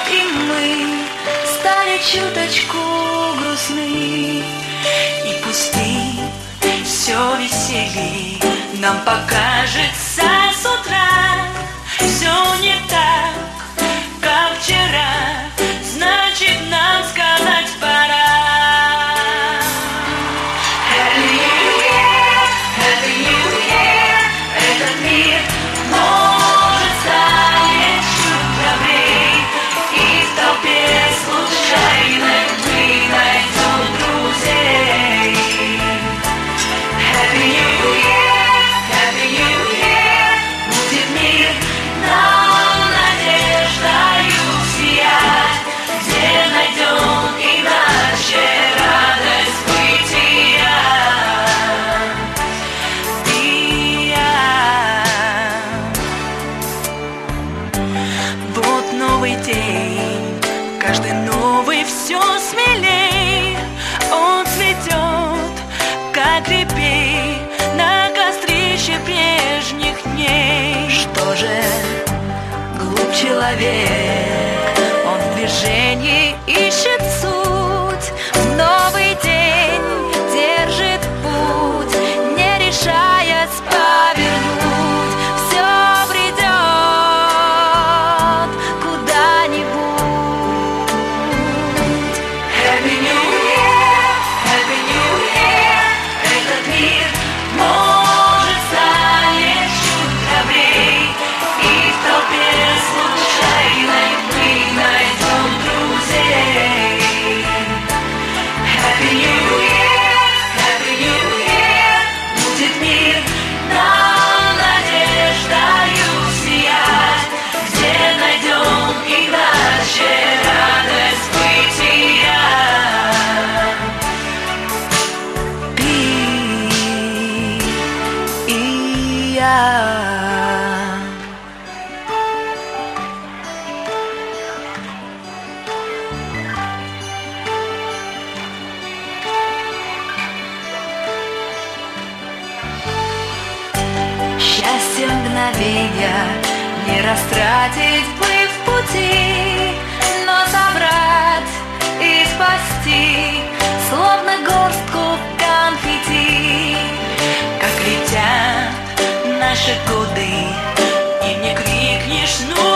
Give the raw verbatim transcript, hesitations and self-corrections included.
И мы стали чуточку грустны и пусты. Все веселей нам покажется с утра. Все не так, как вчера, значит нам сказать пора. Happy New Year, Happy New Year. Этот мир может стать чуть добрей, и в толпе случайной мы найдем друзей. Happy New Year, Happy New Year. Будет мир нам надеждою сиять, где найдем иначе радость бытия. Ты и я. Вот новый день, каждый новый все смелей. Он цветет, как репей на кострище прежних дней. Что же, глуп человек, он в движении ищет суть. В новый день держит путь, не решаясь повернуть. Все придет куда-нибудь. Happy New Year, Happy New Year. Этот мир может стать чуть добрей, и в толпе случайной мы найдем друзей. Happy New Year, Happy New Year. Будет мир нам надеждою сиять, где найдем иначе радость бытия. Ты и я. Счастье мгновенья не растратить бы в пути, но собрать и спасти, словно горстку конфетти. Как летят наши годы, и не крикнешь, ну